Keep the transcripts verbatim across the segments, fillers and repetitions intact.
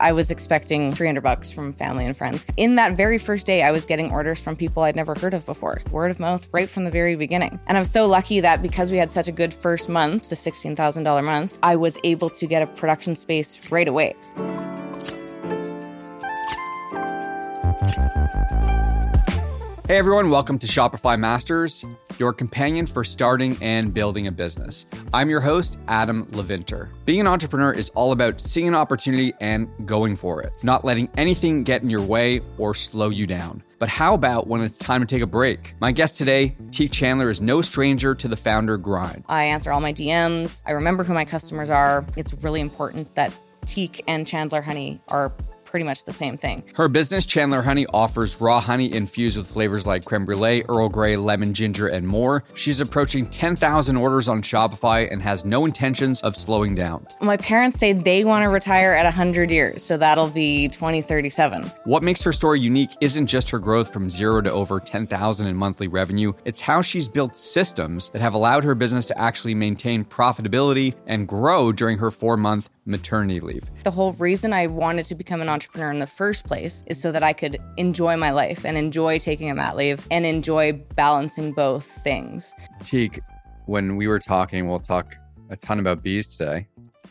I was expecting three hundred bucks from family and friends. In that very first day, I was getting orders from people I'd never heard of before. Word of mouth right from the very beginning. And I was so lucky that because we had such a good first month, the sixteen thousand dollars month, I was able to get a production space right away. Hey everyone, welcome to Shopify Masters, your companion for starting and building a business. I'm your host, Adam Levinter. Being an entrepreneur is all about seeing an opportunity and going for it, not letting anything get in your way or slow you down. But how about when it's time to take a break? My guest today, Teek Chandler, is no stranger to the founder grind. I answer all my D Ms. I remember who my customers are. It's really important that Teek and Chandler Honey are pretty much the same thing. Her business, Chandler Honey, offers raw honey infused with flavors like creme brulee, Earl Grey, lemon ginger, and more. She's approaching ten thousand orders on Shopify and has no intentions of slowing down. My parents say they want to retire at one hundred years, so that'll be twenty thirty-seven. What makes her story unique isn't just her growth from zero to over ten thousand in monthly revenue. It's how she's built systems that have allowed her business to actually maintain profitability and grow during her four-month maternity leave. The whole reason I wanted to become an entrepreneur in the first place is so that I could enjoy my life and enjoy taking a mat leave and enjoy balancing both things. Teek, when we were talking, we'll talk a ton about bees today.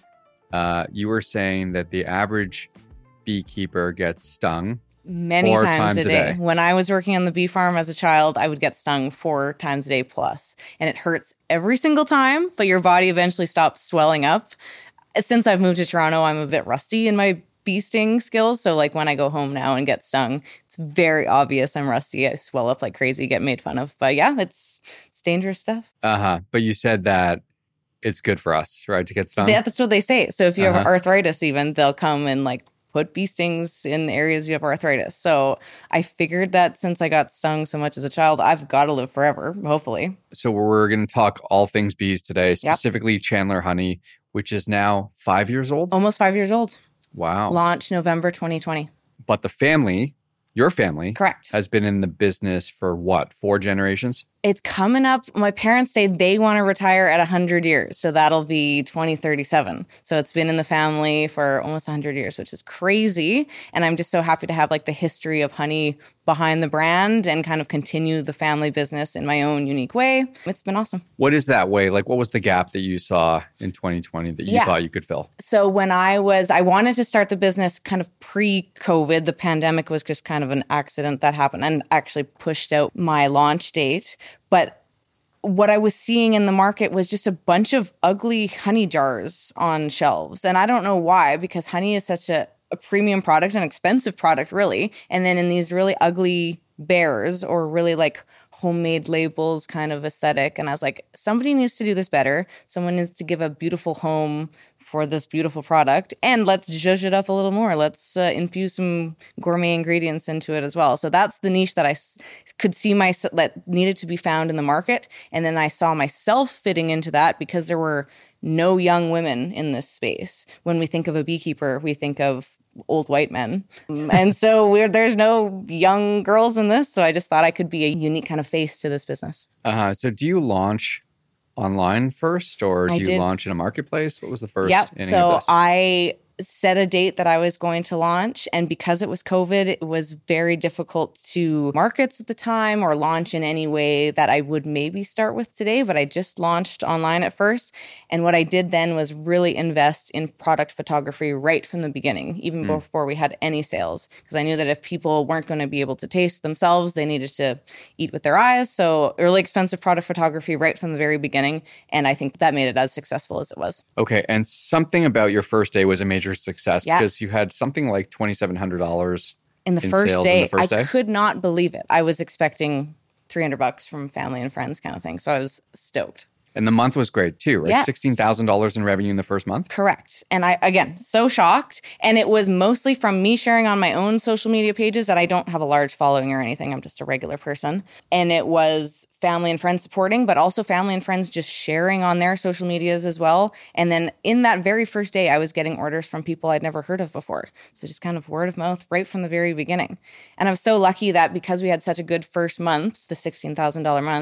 Uh, you were saying that the average beekeeper gets stung Many four times, times a, a day. day. When I was working on the bee farm as a child, I would get stung four times a day plus. And it hurts every single time, but your body eventually stops swelling up. Since I've moved to Toronto, I'm a bit rusty in my bee sting skills. So like when I go home now and get stung, it's very obvious I'm rusty. I swell up like crazy, get made fun of. But yeah, it's, it's dangerous stuff. Uh-huh. But you said that it's good for us, right, to get stung? Yeah, that's what they say. So if you Uh-huh. have arthritis even, they'll come and like put bee stings in areas you have arthritis. So I figured that since I got stung so much as a child, I've got to live forever, hopefully. So we're going to talk all things bees today, Yep. specifically Chandler Honey, which is now five years old. Almost five years old. Wow. Launch November twenty twenty. But the family, your family, Correct. has been in the business for what, four generations? It's coming up. My parents say they want to retire at one hundred years. So that'll be twenty thirty-seven. So it's been in the family for almost one hundred years, which is crazy. And I'm just so happy to have like the history of honey behind the brand and kind of continue the family business in my own unique way. It's been awesome. What is that way? Like, what was the gap that you saw in twenty twenty that you Yeah. thought you could fill? So when I was, I wanted to start the business kind of pre-COVID. The pandemic was just kind of an accident that happened and actually pushed out my launch date. But what I was seeing in the market was just a bunch of ugly honey jars on shelves. And I don't know why, because honey is such a, a premium product, an expensive product, really. And then in these really ugly bears or really like homemade labels kind of aesthetic. And I was like, somebody needs to do this better. Someone needs to give a beautiful home for this beautiful product. And let's zhuzh it up a little more. Let's uh, infuse some gourmet ingredients into it as well. So that's the niche that I s- could see my that needed to be found in the market. And then I saw myself fitting into that because there were no young women in this space. When we think of a beekeeper, we think of old white men. And so we're, there's no young girls in this. So I just thought I could be a unique kind of face to this business. Uh-huh. So do you launch online first, or do I you did. launch in a marketplace? What was the first Yep. inning So of this? I set a date that I was going to launch. And because it was COVID, it was very difficult to markets at the time or launch in any way that I would maybe start with today. But I just launched online at first. And what I did then was really invest in product photography right from the beginning, even Mm. before we had any sales. Because I knew that if people weren't going to be able to taste themselves, they needed to eat with their eyes. So early expensive product photography right from the very beginning. And I think that made it as successful as it was. Okay. And something about your first day was a major success Yes. because you had something like twenty-seven hundred dollars In the in first sales day, in the first I day? could not believe it. I was expecting three hundred bucks from family and friends kind of thing. So I was stoked. And the month was great too, right? Yes. sixteen thousand dollars in revenue in the first month? Correct. And I, again, so shocked. And it was mostly from me sharing on my own social media pages that I don't have a large following or anything. I'm just a regular person. And it was family and friends supporting, but also family and friends just sharing on their social medias as well. And then in that very first day, I was getting orders from people I'd never heard of before. So just kind of word of mouth right from the very beginning. And I'm so lucky that because we had such a good first month, the sixteen thousand dollars month,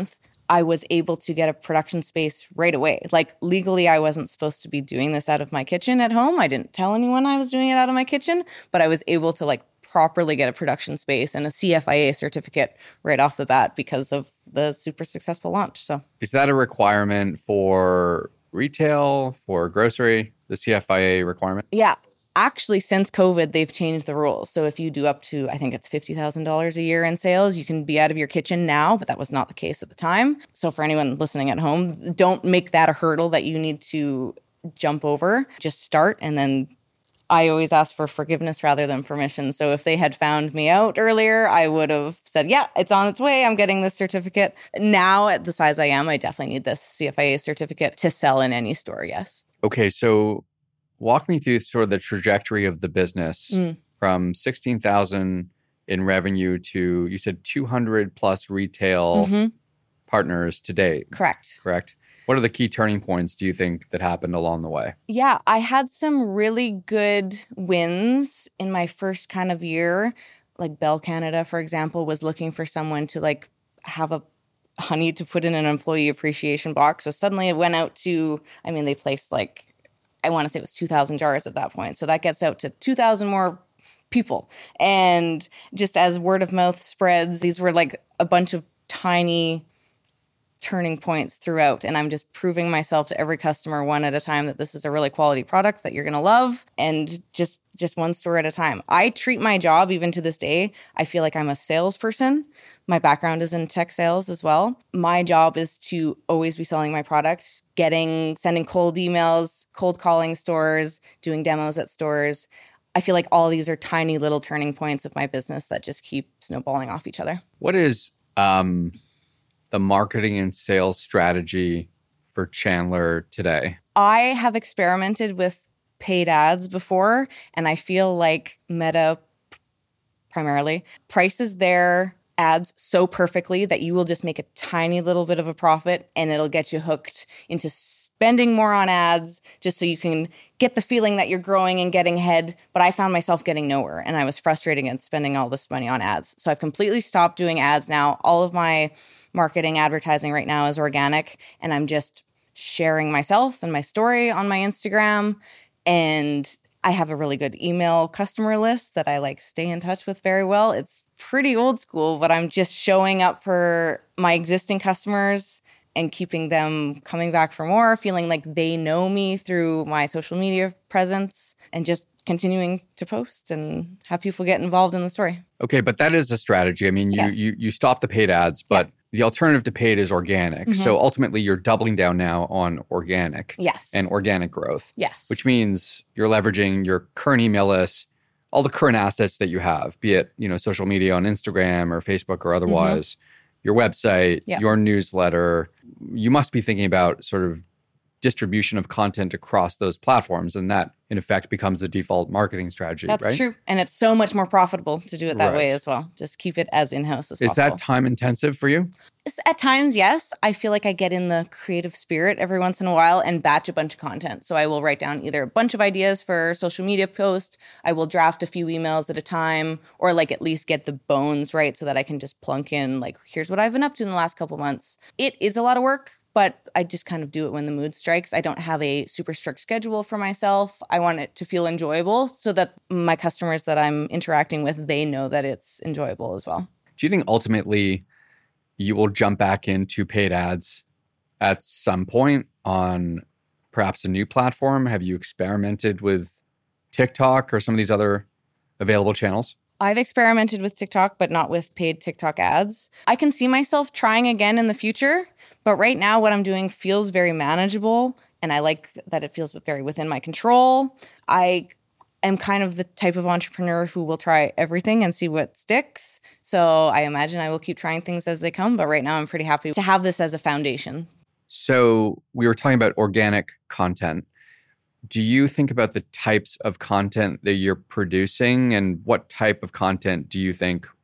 I was able to get a production space right away. Like legally, I wasn't supposed to be doing this out of my kitchen at home. I didn't tell anyone I was doing it out of my kitchen, but I was able to like properly get a production space and a C F I A certificate right off the bat because of the super successful launch. So is that a requirement for retail, for grocery, the C F I A requirement? Yeah. Actually, since COVID, they've changed the rules. So if you do up to, I think it's fifty thousand dollars a year in sales, you can be out of your kitchen now, but that was not the case at the time. So for anyone listening at home, don't make that a hurdle that you need to jump over. Just start, and then I always ask for forgiveness rather than permission. So if they had found me out earlier, I would have said, yeah, it's on its way. I'm getting this certificate. Now at the size I am, I definitely need this C F I A certificate to sell in any store, yes. Okay, so walk me through sort of the trajectory of the business mm. from sixteen thousand in revenue to, you said two hundred plus retail mm-hmm. partners to date. Correct. Correct. What are the key turning points, do you think, that happened along the way? Yeah, I had some really good wins in my first kind of year. Like Bell Canada, for example, was looking for someone to like have a honey to put in an employee appreciation box. So suddenly it went out to, I mean, they placed like, I want to say it was two thousand jars at that point. So that gets out to two thousand more people. And just as word of mouth spreads, these were like a bunch of tiny turning points throughout. And I'm just proving myself to every customer one at a time that this is a really quality product that you're going to love, and just just one store at a time. I treat my job, even to this day, I feel like I'm a salesperson. My background is in tech sales as well. My job is to always be selling my product, getting, sending cold emails, cold calling stores, doing demos at stores. I feel like all these are tiny little turning points of my business that just keep snowballing off each other. What is um, the marketing and sales strategy for Chandler today? I have experimented with paid ads before, and I feel like Meta primarily prices their ads so perfectly that you will just make a tiny little bit of a profit, and it'll get you hooked into spending more on ads just so you can get the feeling that you're growing and getting ahead. But I found myself getting nowhere, and I was frustrated and spending all this money on ads. So I've completely stopped doing ads now. All of my marketing advertising right now is organic, and I'm just sharing myself and my story on my Instagram. And I have a really good email customer list that I like stay in touch with very well. It's pretty old school, but I'm just showing up for my existing customers and keeping them coming back for more, feeling like they know me through my social media presence, and just continuing to post and have people get involved in the story. Okay, but that is a strategy. I mean, you yes. you you stop the paid ads, but yeah. the alternative to paid is organic. Mm-hmm. So ultimately, you're doubling down now on organic. Yes. And organic growth. Yes. Which means you're leveraging your current email list, all the current assets that you have, be it, you know, social media on Instagram or Facebook or otherwise, mm-hmm. your website, yep. your newsletter. You must be thinking about sort of distribution of content across those platforms, and that in effect becomes the default marketing strategy. That's right? true. And it's so much more profitable to do it that right. way as well. Just keep it as in-house as Is possible. Is that time intensive for you? At times, yes. I feel like I get in the creative spirit every once in a while and batch a bunch of content. So I will write down either a bunch of ideas for social media posts, I will draft a few emails at a time, or like at least get the bones right so that I can just plunk in like, here's what I've been up to in the last couple months. It is a lot of work, but I just kind of do it when the mood strikes. I don't have a super strict schedule for myself. I want it to feel enjoyable so that my customers that I'm interacting with, they know that it's enjoyable as well. Do you think ultimately you will jump back into paid ads at some point on perhaps a new platform? Have you experimented with TikTok or some of these other available channels? I've experimented with TikTok, but not with paid TikTok ads. I can see myself trying again in the future, but right now what I'm doing feels very manageable, and I like that it feels very within my control. I am kind of the type of entrepreneur who will try everything and see what sticks. So I imagine I will keep trying things as they come, but right now I'm pretty happy to have this as a foundation. So we were talking about organic content. Do you think about the types of content that you're producing, and what type of content do you think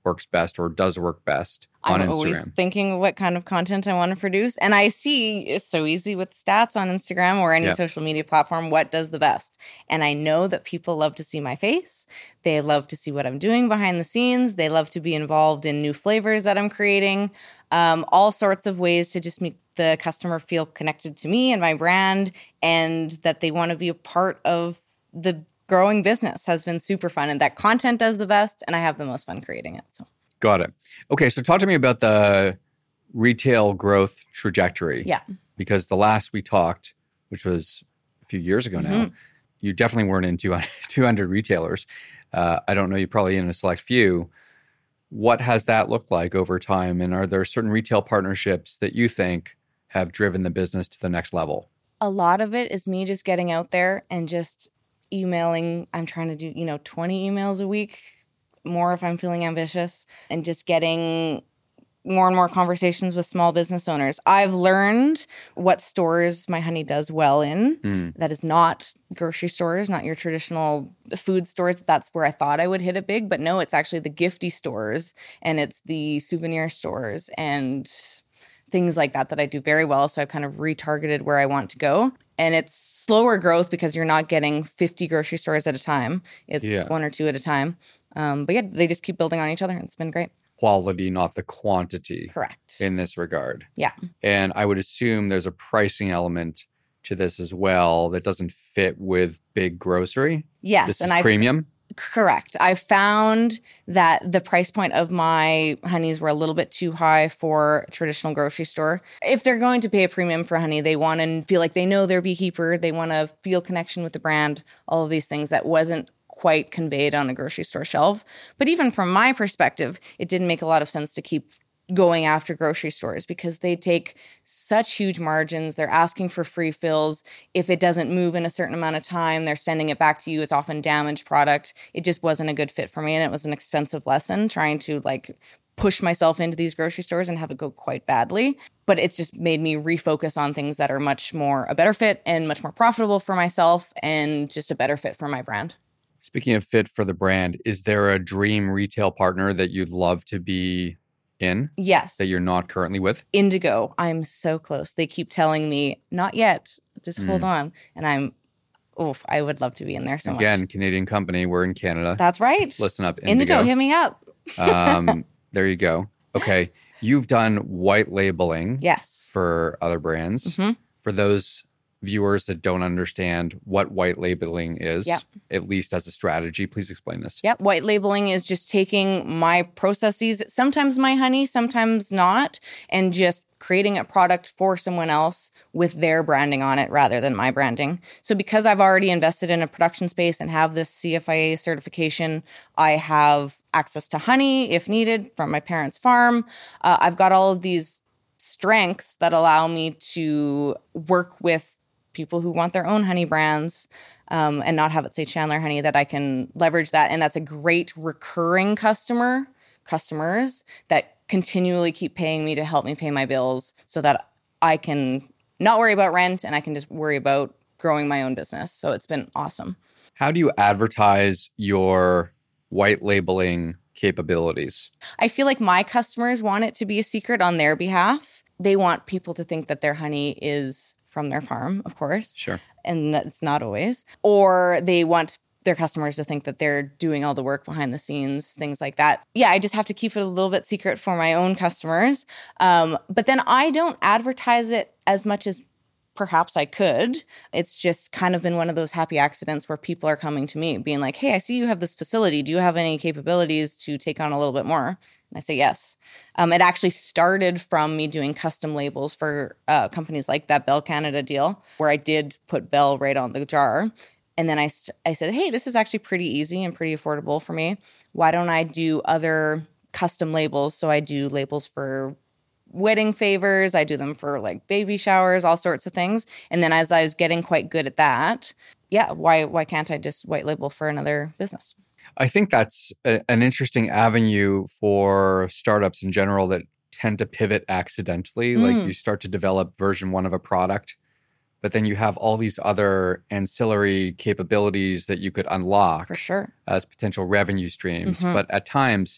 works best or does work best on I'm Instagram? always thinking what kind of content I want to produce. And I see it's so easy with stats on Instagram or any Yeah. social media platform, what does the best. And I know that people love to see my face. They love to see what I'm doing behind the scenes. They love to be involved in new flavors that I'm creating. Um, all sorts of ways to just make the customer feel connected to me and my brand, and that they want to be a part of the growing business has been super fun. And that content does the best, and I have the most fun creating it. So. Got it. Okay, so talk to me about the retail growth trajectory. Yeah. Because the last we talked, which was a few years ago now, Mm-hmm. you definitely weren't in two hundred, two hundred retailers. Uh, I don't know, you're probably in a select few. What has that looked like over time? And are there certain retail partnerships that you think have driven the business to the next level? A lot of it is me just getting out there and just emailing. I'm trying to do, you know, twenty emails a week, more if I'm feeling ambitious, and just getting more and more conversations with small business owners. I've learned what stores my honey does well in. Mm. That is not grocery stores, not your traditional food stores. That's where I thought I would hit it big. But no, it's actually the gifty stores and it's the souvenir stores and things like that that I do very well. So I've kind of retargeted where I want to go. And it's slower growth because you're not getting fifty grocery stores at a time. It's Yeah. one or two at a time. Um, but yeah, they just keep building on each other. It's been great. Quality, not the quantity. Correct. In this regard. Yeah. And I would assume there's a pricing element to this as well that doesn't fit with big grocery. Yes. This and is I premium. Correct. I found that the price point of my honeys were a little bit too high for a traditional grocery store. If they're going to pay a premium for honey, they want to feel like they know their beekeeper. They want to feel connection with the brand, all of these things that wasn't quite conveyed on a grocery store shelf. But even from my perspective, it didn't make a lot of sense to keep going after grocery stores because they take such huge margins. They're asking for free fills. If it doesn't move in a certain amount of time, they're sending it back to you. It's often damaged product. It just wasn't a good fit for me. And it was an expensive lesson trying to like push myself into these grocery stores and have it go quite badly. But it's just made me refocus on things that are much more a better fit and much more profitable for myself and just a better fit for my brand. Speaking of fit for the brand, is there a dream retail partner that you'd love to be in? Yes. That you're not currently with? Indigo. I'm so close. They keep telling me, not yet. Just hold Mm. on. And I'm, oof, I would love to be in there so Again, much. Canadian company. We're in Canada. That's right. Listen up, Indigo, Indigo. hit me up. um, there you go. Okay. You've done white labeling Yes. for other brands. Mhm. For those viewers that don't understand what white labeling is, Yep. at least as a strategy, please explain this. Yep. White labeling is just taking my processes, sometimes my honey, sometimes not, and just creating a product for someone else with their branding on it rather than my branding. So because I've already invested in a production space and have this C F I A certification, I have access to honey if needed from my parents' farm. Uh, I've got all of these strengths that allow me to work with people who want their own honey brands um, and not have it say Chandler Honey, that I can leverage that. And that's a great recurring customer, customers that continually keep paying me to help me pay my bills so that I can not worry about rent and I can just worry about growing my own business. So it's been awesome. How do you advertise your white labeling capabilities? I feel like my customers want it to be a secret on their behalf. They want people to think that their honey is from their farm, of course. Sure. And that's not always. Or they want their customers to think that they're doing all the work behind the scenes, things like that. Yeah, I just have to keep it a little bit secret for my own customers. Um, but then I don't advertise it as much as perhaps I could. It's just kind of been one of those happy accidents where people are coming to me being like, hey, I see you have this facility. Do you have any capabilities to take on a little bit more? And I say yes. Um, it actually started from me doing custom labels for uh, companies like that Bell Canada deal, where I did put Bell right on the jar. And then I, st- I said, hey, this is actually pretty easy and pretty affordable for me. Why don't I do other custom labels? So I do labels for wedding favors. I do them for like baby showers, all sorts of things. And then as I was getting quite good at that, yeah, why why can't I just white label for another business? I think that's a, an interesting avenue for startups in general that tend to pivot accidentally. Mm. Like you start to develop version one of a product, but then you have all these other ancillary capabilities that you could unlock For sure. as potential revenue streams. Mhm. But at times,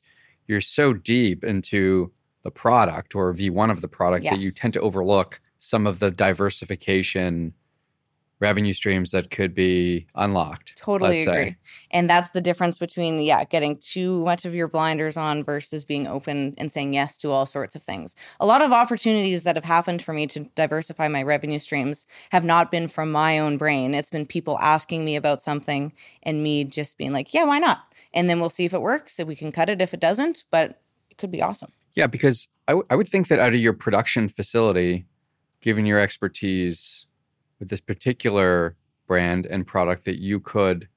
you're so deep into the product or V one of the product Yes. that you tend to overlook some of the diversification revenue streams that could be unlocked. Totally let's agree. say. And that's the difference between, yeah, getting too much of your blinders on versus being open and saying yes to all sorts of things. A lot of opportunities that have happened for me to diversify my revenue streams have not been from my own brain. It's been people asking me about something and me just being like, yeah, why not? And then we'll see if it works. If we can cut it if it doesn't, but it could be awesome. Yeah, because I, w- I would think that out of your production facility, given your expertise with this particular brand and product, that you could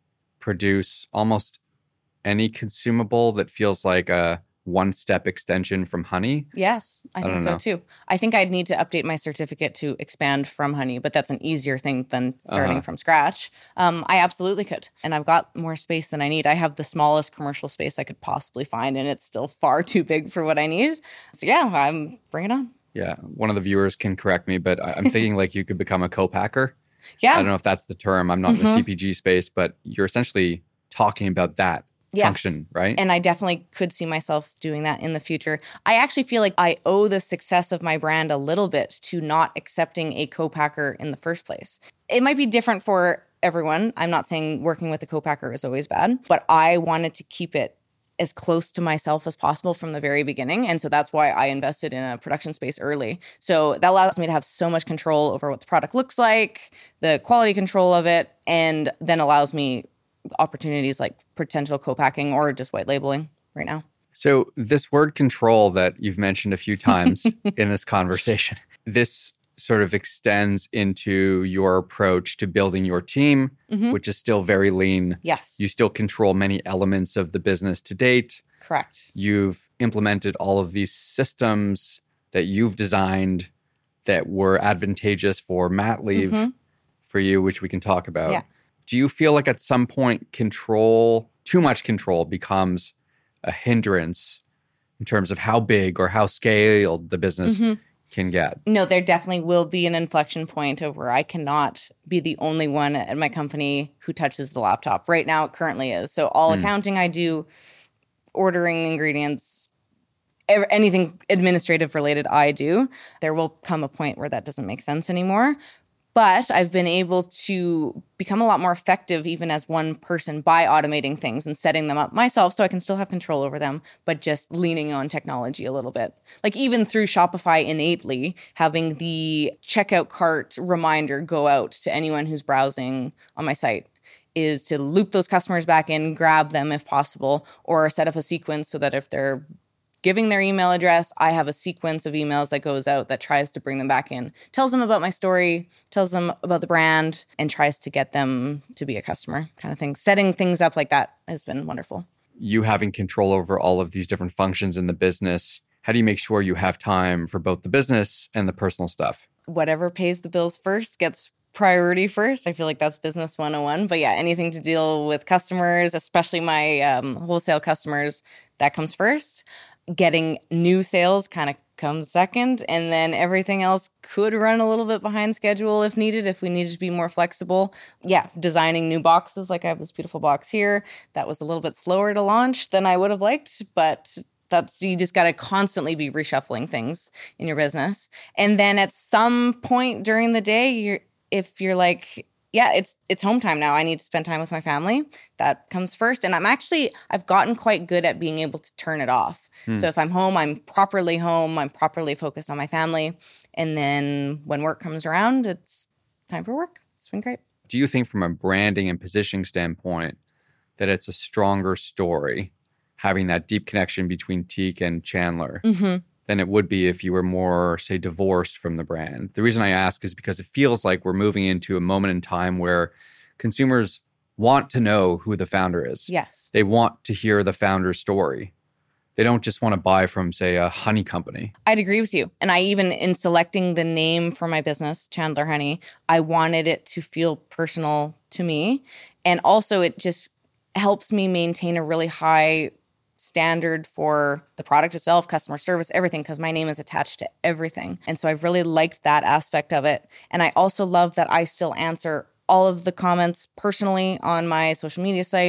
produce almost any consumable that feels like a one-step extension from honey. Yes, I, I think don't so know. too. I think I'd need to update my certificate to expand from honey, but that's an easier thing than starting Uh-huh. from scratch. Um, I absolutely could. And I've got more space than I need. I have the smallest commercial space I could possibly find, and it's still far too big for what I need. So yeah, I'm bring it on. Yeah, one of the viewers can correct me, but I- I'm thinking like you could become a co-packer. Yeah. I don't know if that's the term. I'm not in the Mhm. C P G space, but you're essentially talking about that Yes. function, right? And I definitely could see myself doing that in the future. I actually feel like I owe the success of my brand a little bit to not accepting a co-packer in the first place. It might be different for everyone. I'm not saying working with a co-packer is always bad, but I wanted to keep it as close to myself as possible from the very beginning. And so that's why I invested in a production space early. So that allows me to have so much control over what the product looks like, the quality control of it, and then allows me opportunities like potential co-packing or just white labeling right now. So this word control that you've mentioned a few times in this conversation, this sort of extends into your approach to building your team, Mhm. which is still very lean. Yes, You still control many elements of the business to date. correct. You've implemented all of these systems that you've designed that were advantageous for mat leave Mhm. for you, which we can talk about. Yeah. Do you feel like at some point control, too much control becomes a hindrance in terms of how big or how scaled the business Mhm. can get? No, there definitely will be an inflection point of where I cannot be the only one at my company who touches the laptop. Right now, it currently is. So all Mm. accounting I do, ordering ingredients, ev- anything administrative related I do. There will come a point where that doesn't make sense anymore. But I've been able to become a lot more effective even as one person by automating things and setting them up myself so I can still have control over them, but just leaning on technology a little bit. Like even through Shopify innately, having the checkout cart reminder go out to anyone who's browsing on my site is to loop those customers back in, grab them if possible, or set up a sequence so that if they're giving their email address, I have a sequence of emails that goes out that tries to bring them back in, tells them about my story, tells them about the brand, and tries to get them to be a customer kind of thing. Setting things up like that has been wonderful. You having control over all of these different functions in the business, how do you make sure you have time for both the business and the personal stuff? Whatever pays the bills first gets priority first. I feel like that's business one oh one. But yeah, anything to deal with customers, especially my um, wholesale customers, that comes first. Getting new sales kind of comes second. And then everything else could run a little bit behind schedule if needed, if we needed to be more flexible. Yeah, designing new boxes. Like I have this beautiful box here. That was a little bit slower to launch than I would have liked, but that's, you just got to constantly be reshuffling things in your business. And then at some point during the day, you're, if you're like, yeah, it's it's home time now. I need to spend time with my family. That comes first. And I'm actually, I've gotten quite good at being able to turn it off. Hmm. So if I'm home, I'm properly home. I'm properly focused on my family. And then when work comes around, it's time for work. It's been great. Do you think from a branding and positioning standpoint that it's a stronger story having that deep connection between Teak and Chandler Mm-hmm. than it would be if you were more, say, divorced from the brand? The reason I ask is because it feels like we're moving into a moment in time where consumers want to know who the founder is. Yes. They want to hear the founder's story. They don't just want to buy from, say, a honey company. I'd agree with you. And I even, in selecting the name for my business, Chandler Honey, I wanted it to feel personal to me. And also it just helps me maintain a really high standard for the product itself, customer service, everything, because my name is attached to everything. And so I've really liked that aspect of it. And I also love that I still answer all of the comments personally on my social media site.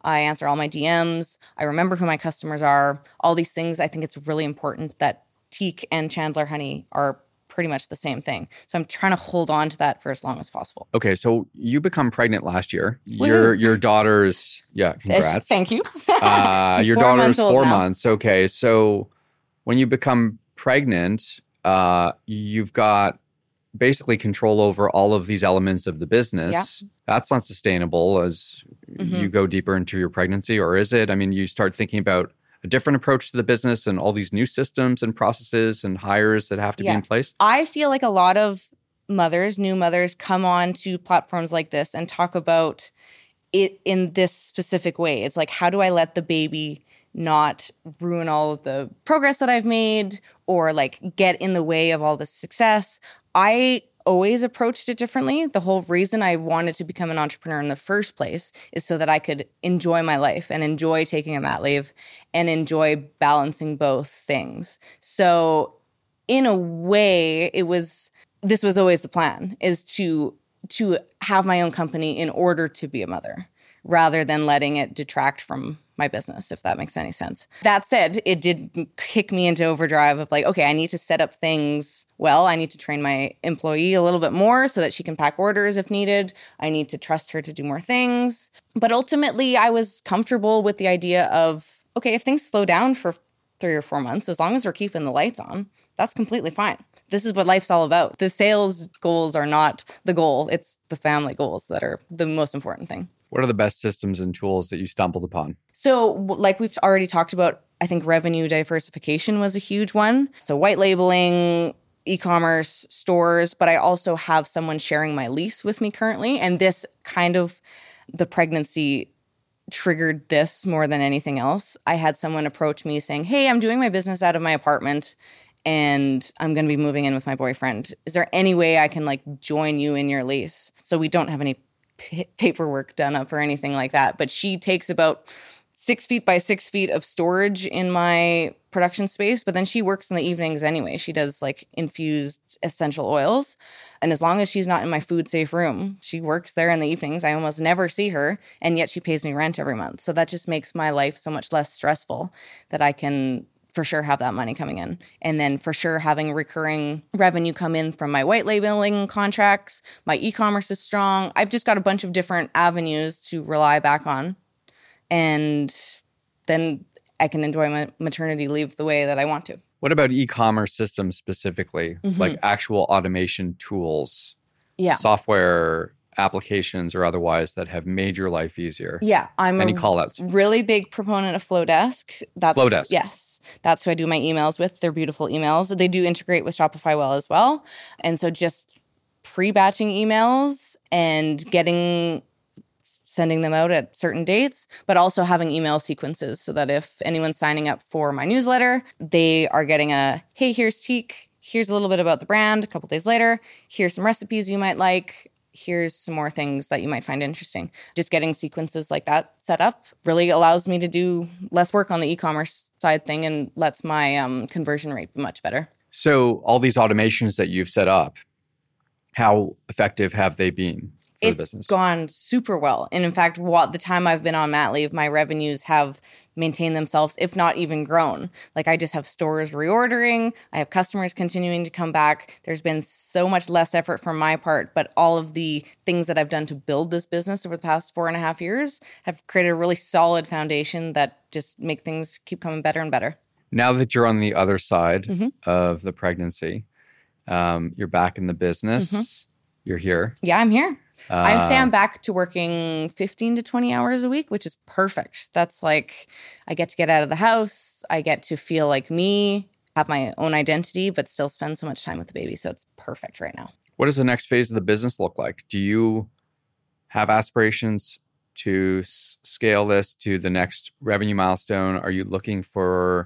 I answer all my D Ms. I remember who my customers are. All these things, I think it's really important that Teak and Chandler Honey are pretty much the same thing. So I'm trying to hold on to that for as long as possible. Okay, so you become pregnant last year. Woo-hoo. Your your daughter's, yeah, congrats. Thank you. uh, your daughter's four months. Okay, so when you become pregnant, uh, you've got basically control over all of these elements of the business. Yeah. That's not sustainable as mm-hmm. you go deeper into your pregnancy, or is it? I mean, you start thinking about a different approach to the business and all these new systems and processes and hires that have to yeah. be in place? I feel like a lot of mothers, new mothers, come on to platforms like this and talk about it in this specific way. It's like, how do I let the baby not ruin all of the progress that I've made or like get in the way of all the success? I always approached it differently. The whole reason I wanted to become an entrepreneur in the first place is so that I could enjoy my life and enjoy taking a mat leave and enjoy balancing both things. So in a way, it was, this was always the plan, is to, to have my own company in order to be a mother rather than letting it detract from my business, if that makes any sense. That said, it did kick me into overdrive of like, okay, I need to set up things well. I need to train my employee a little bit more so that she can pack orders if needed. I need to trust her to do more things. But ultimately, I was comfortable with the idea of, okay, if things slow down for three or four months, as long as we're keeping the lights on, that's completely fine. This is what life's all about. The sales goals are not the goal. It's the family goals that are the most important thing. What are the best systems and tools that you stumbled upon? So like we've already talked about, I think revenue diversification was a huge one. So white labeling, e-commerce, stores, but I also have someone sharing my lease with me currently. And this kind of, the pregnancy triggered this more than anything else. I had someone approach me saying, hey, I'm doing my business out of my apartment and I'm going to be moving in with my boyfriend. Is there any way I can like join you in your lease? So we don't have any paperwork done up or anything like that. But she takes about six feet by six feet of storage in my production space. But then she works in the evenings anyway. She does like infused essential oils. And as long as she's not in my food safe room, she works there in the evenings. I almost never see her. And yet she pays me rent every month. So that just makes my life so much less stressful that I can for sure have that money coming in. And then for sure having recurring revenue come in from my white labeling contracts. My e-commerce is strong. I've just got a bunch of different avenues to rely back on. And then I can enjoy my maternity leave the way that I want to. What about e-commerce systems specifically? Mm-hmm. Like actual automation tools? Yeah. Software applications or otherwise that have made your life easier? Yeah. I'm Any a call-outs? really big proponent of Flowdesk. That's Flowdesk. Yes. That's who I do my emails with. They're beautiful emails. They do integrate with Shopify well as well. And so just pre-batching emails and getting sending them out at certain dates, but also having email sequences so that if anyone's signing up for my newsletter, they are getting a, hey, here's Teak. Here's a little bit about the brand. A couple days later, here's some recipes you might like. Here's some more things that you might find interesting. Just getting sequences like that set up really allows me to do less work on the e-commerce side thing and lets my um, conversion rate be much better. So all these automations that you've set up, how effective have they been for it's the business? Gone super well. And in fact, what the time I've been on mat leave, my revenues have maintained themselves, if not even grown. Like I just have stores reordering. I have customers continuing to come back. There's been so much less effort from my part, but all of the things that I've done to build this business over the past four and a half years have created a really solid foundation that just make things keep coming better and better. Now that you're on the other side mm-hmm. of the pregnancy, um, you're back in the business. Mm-hmm. You're here. Yeah, I'm here. Uh, I'd say I'm back to working fifteen to twenty hours a week, which is perfect. That's like, I get to get out of the house. I get to feel like me, have my own identity, but still spend so much time with the baby. So it's perfect right now. What does the next phase of the business look like? Do you have aspirations to s- scale this to the next revenue milestone? Are you looking for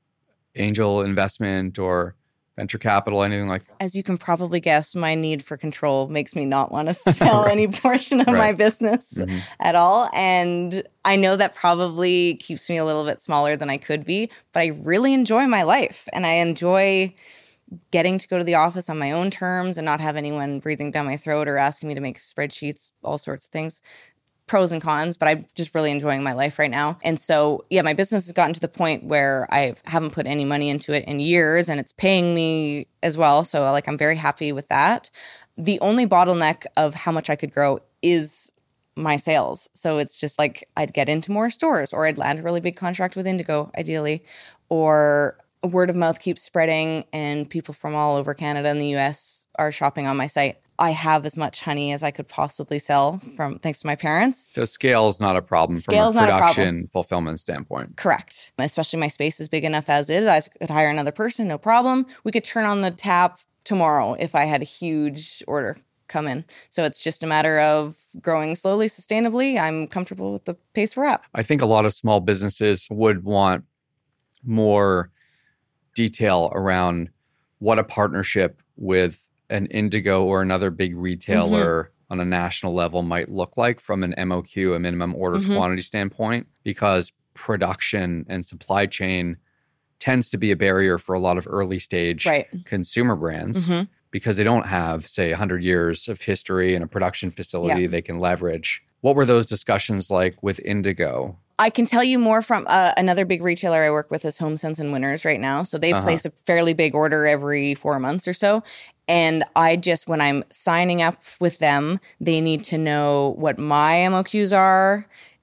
angel investment or venture capital, anything like that? As you can probably guess, my need for control makes me not want to sell right. any portion of right. my business mm-hmm. at all. And I know that probably keeps me a little bit smaller than I could be, but I really enjoy my life. And I enjoy getting to go to the office on my own terms and not have anyone breathing down my throat or asking me to make spreadsheets, all sorts of things. pros and cons, but I'm just really enjoying my life right now. And so, yeah, my business has gotten to the point where I haven't put any money into it in years and it's paying me as well. So like, I'm very happy with that. The only bottleneck of how much I could grow is my sales. So it's just like, I'd get into more stores, or I'd land a really big contract with Indigo, ideally, or word of mouth keeps spreading and people from all over Canada and the U S are shopping on my site. I have as much honey as I could possibly sell from thanks to my parents. So scale is not a problem Scale's from a not a production problem. fulfillment standpoint. Correct. Especially my space is big enough as is. I could hire another person, no problem. We could turn on the tap tomorrow if I had a huge order come in. So it's just a matter of growing slowly, sustainably. I'm comfortable with the pace we're at. I think a lot of small businesses would want more detail around what a partnership with an Indigo or another big retailer mm-hmm. on a national level might look like from an M O Q, a minimum order mm-hmm. quantity standpoint, because production and supply chain tends to be a barrier for a lot of early stage right. consumer brands mm-hmm. because they don't have, say, one hundred years of history and a production facility yeah. they can leverage. What were those discussions like with Indigo? I can tell you more from uh, another big retailer I work with is HomeSense and Winners right now. So they uh-huh. place a fairly big order every four months or so. And I just, when I'm signing up with them, they need to know what my M O Qs are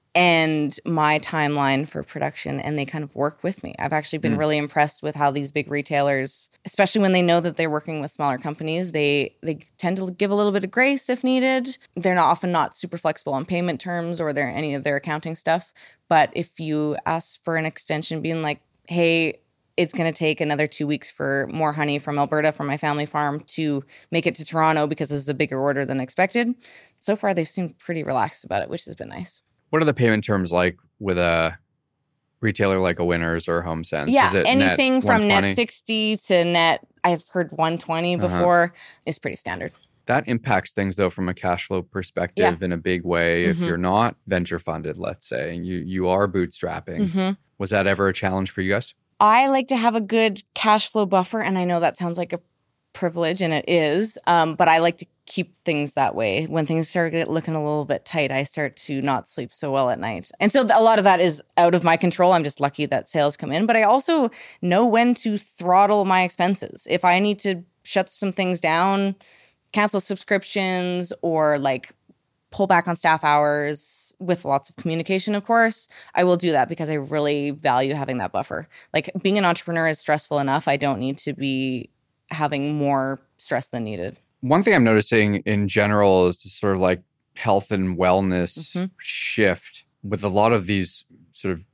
and my timeline for production, and they kind of work with me. I've actually been mm. really impressed with how these big retailers, especially when they know that they're working with smaller companies, they they tend to give a little bit of grace if needed. They're not often not super flexible on payment terms or their any of their accounting stuff. But if you ask for an extension, being like, hey, it's going to take another two weeks for more honey from Alberta, from my family farm, to make it to Toronto because this is a bigger order than expected. So far, they've seemed pretty relaxed about it, which has been nice. What are the payment terms like with a retailer like a Winners or HomeSense? Yeah, is it anything net from one twenty? net sixty to net, I've heard one twenty before, uh-huh. is pretty standard. That impacts things, though, from a cash flow perspective yeah. in a big way. Mm-hmm. If you're not venture funded, let's say, and you, you are bootstrapping, mm-hmm. was that ever a challenge for you guys? I like to have a good cash flow buffer, and I know that sounds like a privilege, and it is, um, but I like to keep things that way. When things start looking a little bit tight, I start to not sleep so well at night. And so a lot of that is out of my control. I'm just lucky that sales come in, but I also know when to throttle my expenses. If I need to shut some things down, cancel subscriptions, or like pull back on staff hours with lots of communication, of course, I will do that because I really value having that buffer. Like, being an entrepreneur is stressful enough. I don't need to be having more stress than needed. One thing I'm noticing in general is this sort of like health and wellness mm-hmm. shift with a lot of these sort of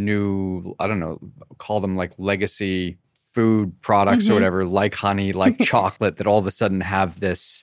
new, I don't know, call them like legacy food products mm-hmm. or whatever, like honey, like chocolate, that all of a sudden have this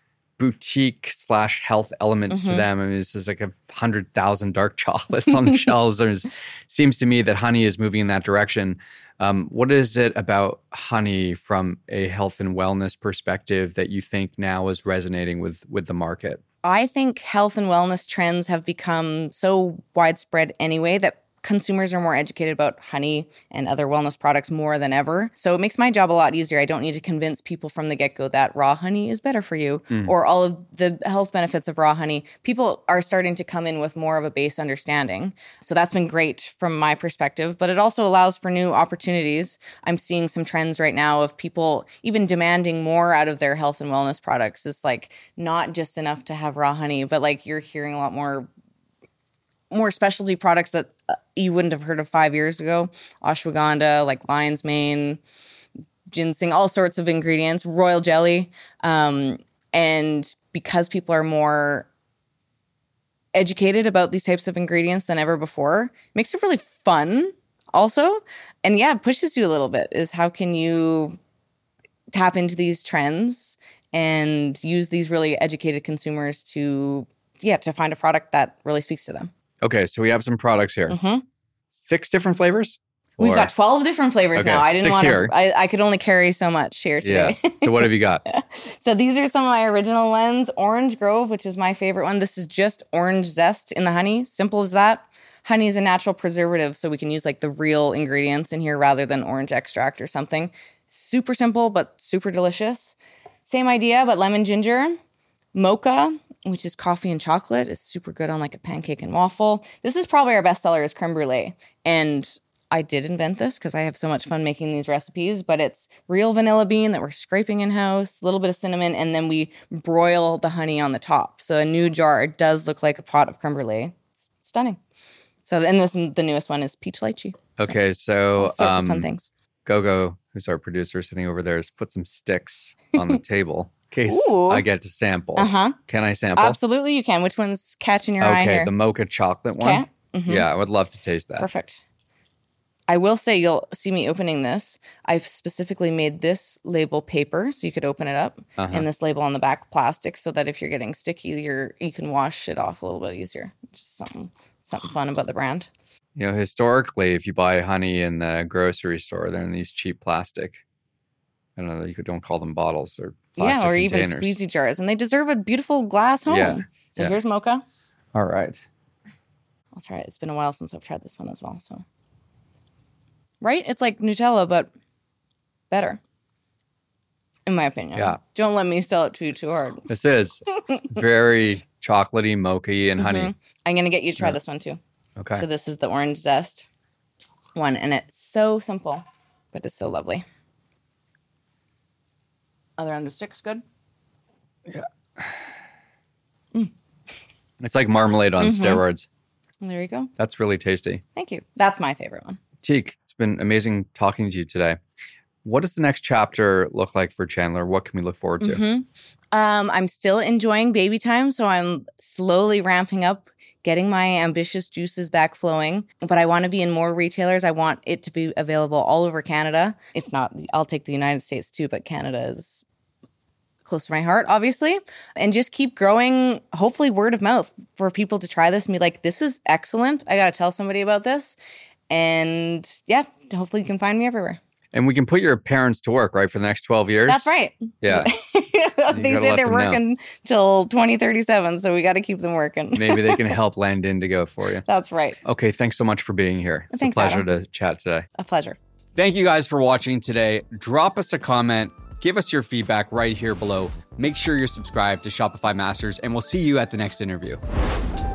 boutique slash health element mm-hmm. to them. I mean, this is like a hundred thousand dark chocolates on the shelves. There's seems to me that honey is moving in that direction. Um, what is it about honey from a health and wellness perspective that you think now is resonating with with the market? I think health and wellness trends have become so widespread anyway that consumers are more educated about honey and other wellness products more than ever. So it makes my job a lot easier. I don't need to convince people from the get-go that raw honey is better for you mm. or all of the health benefits of raw honey. People are starting to come in with more of a base understanding. So that's been great from my perspective, but it also allows for new opportunities. I'm seeing some trends right now of people even demanding more out of their health and wellness products. It's like not just enough to have raw honey, but like you're hearing a lot more more specialty products that you wouldn't have heard of five years ago. Ashwagandha, like lion's mane, ginseng, all sorts of ingredients, royal jelly. Um, and because people are more educated about these types of ingredients than ever before, it makes it really fun also. And yeah, it pushes you a little bit, is how can you tap into these trends and use these really educated consumers to, yeah, to find a product that really speaks to them. Okay, so we have some products here. Mm-hmm. Six different flavors? We've or? got twelve different flavors okay. now. I didn't want to, I, I could only carry so much here today. Yeah. So what have you got? So these are some of my original ones. Orange Grove, which is my favorite one. This is just orange zest in the honey. Simple as that. Honey is a natural preservative, so we can use like the real ingredients in here rather than orange extract or something. Super simple, but super delicious. Same idea, but lemon ginger. Mocha, which is coffee and chocolate. It's super good on like a pancake and waffle. This is probably our best seller is creme brulee. And I did invent this because I have so much fun making these recipes, but it's real vanilla bean that we're scraping in-house, a little bit of cinnamon, and then we broil the honey on the top. So a new jar, it does look like a pot of creme brulee. It's stunning. So, and this, the newest one is peach lychee. Okay, so all sorts um, of fun things. Gogo, who's our producer sitting over there, has put some sticks on the table in case Ooh. I get to sample. Uh-huh. Can I sample? Absolutely, you can. Which one's catching your eye Okay, here? the mocha chocolate one. Okay. Mm-hmm. Yeah, I would love to taste that. Perfect. I will say you'll see me opening this. I've specifically made this label paper so you could open it up, Uh-huh. and this label on the back plastic so that if you're getting sticky, you're you can wash it off a little bit easier. Just something something fun about the brand. You know, historically, if you buy honey in the grocery store, they're in these cheap plastic. I don't know, you could, don't call them bottles or plastic Yeah, or even containers. squeezy jars, and they deserve a beautiful glass home. Yeah, So yeah. here's mocha. All right. I'll try it. It's been a while since I've tried this one as well. So, right? It's like Nutella, but better, in my opinion. Yeah. Don't let me sell it to you too hard. This is very chocolatey, mocha-y, and honey. Mhm. I'm going to get you to try Yeah. this one too. Okay. So this is the orange zest one, and it's so simple, but it's so lovely. Other end of sticks, good? It's like marmalade on Mm-hmm. steroids. And there you go. That's really tasty. Thank you. That's my favorite one. Teak, it's been amazing talking to you today. What does the next chapter look like for Chandler? What can we look forward to? Mm-hmm. Um, I'm still enjoying baby time, so I'm slowly ramping up, getting my ambitious juices back flowing. But I want to be in more retailers. I want it to be available all over Canada. If not, I'll take the United States too, but Canada is close to my heart, obviously. And just keep growing, hopefully word of mouth for people to try this and be like, this is excellent. I got to tell somebody about this. And yeah, hopefully you can find me everywhere. And we can put your parents to work, right, for the next twelve years? That's right. Yeah. They gotta say let they're them know. working till twenty thirty-seven, so we got to keep them working. Maybe they can help land Indigo for you. That's right. Okay, thanks so much for being here. It's Thanks, a pleasure Adam. to chat today. A pleasure. Thank you guys for watching today. Drop us a comment. Give us your feedback right here below. Make sure you're subscribed to Shopify Masters, and we'll see you at the next interview.